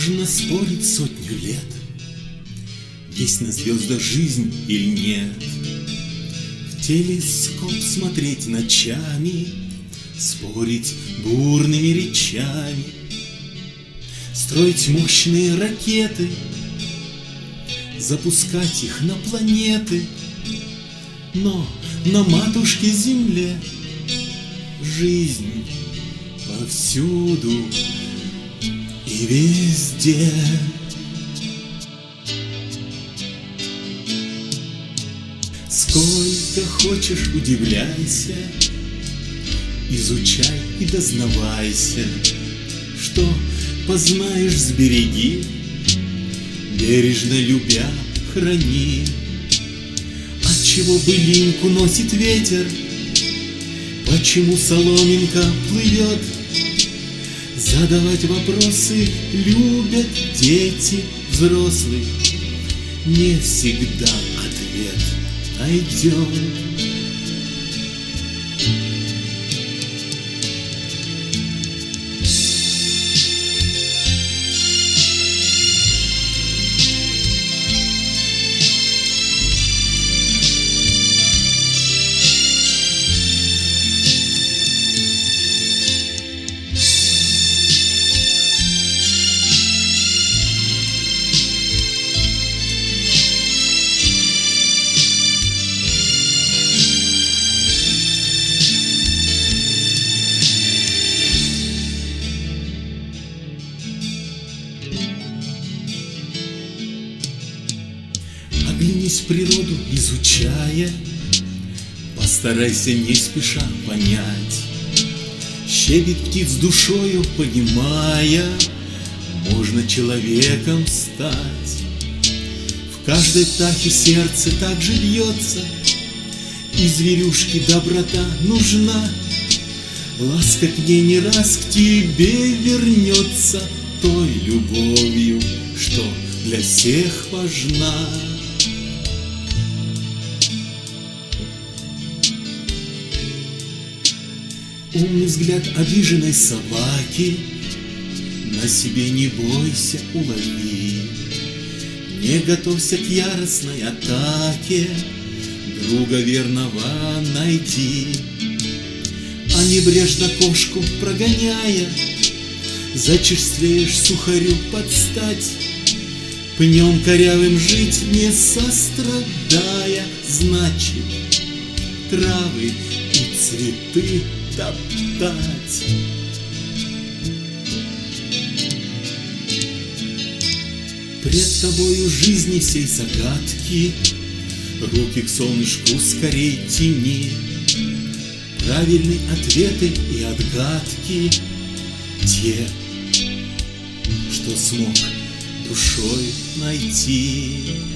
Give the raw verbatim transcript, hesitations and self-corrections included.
Можно спорить сотню лет, есть на звездах жизнь или нет. В телескоп смотреть ночами, спорить бурными речами, строить мощные ракеты, запускать их на планеты. Но на матушке Земле жизнь повсюду и везде. Сколько хочешь, удивляйся, изучай и дознавайся, что познаешь, сбереги, бережно любя храни. Отчего былинку носит ветер, почему соломинка плывет? Задавать вопросы любят дети, взрослые, не всегда ответ найдет. Оглянись в природу, изучая, постарайся не спеша понять. Щебет птиц душою понимая, можно человеком стать. В каждой птахе сердце так же бьется, и зверюшке доброта нужна. Ласка к ней не раз к тебе вернется той любовью, что для всех важна. Умный взгляд обиженной собаки на себе не бойся, улови. Не готовься к яростной атаке, друга верного найди. А небрежно кошку прогоняя, зачерствеешь сухарю под стать. Пнем корявым жить не сострадая, значит, травы и цветы топтать. Пред тобою жизни всей загадки, руки к солнышку скорей тяни. Правильные ответы и отгадки, те, что смог душой найти.